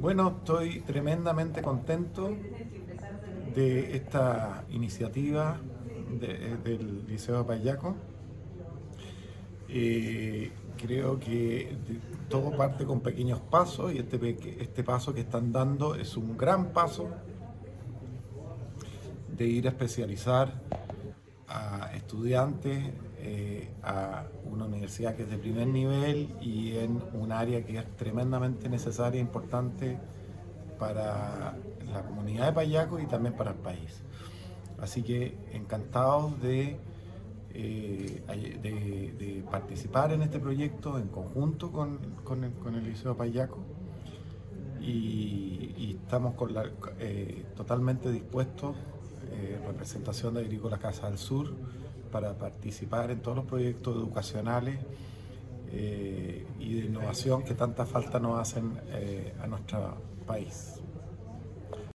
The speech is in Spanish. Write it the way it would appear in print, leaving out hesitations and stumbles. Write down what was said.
Bueno, estoy tremendamente contento de esta iniciativa del Liceo de Payaco. Creo que todo parte con pequeños pasos y este paso que están dando es un gran paso de ir a especializar a estudiantes a una universidad que es de primer nivel y en un área que es tremendamente necesaria e importante para la comunidad de Payaco y también para el país. Así que encantados de participar en este proyecto en conjunto con el Liceo Payaco y estamos totalmente dispuestos, representación de Agrícola Casa del Sur, para participar en todos los proyectos educacionales y de innovación que tanta falta nos hacen a nuestro país.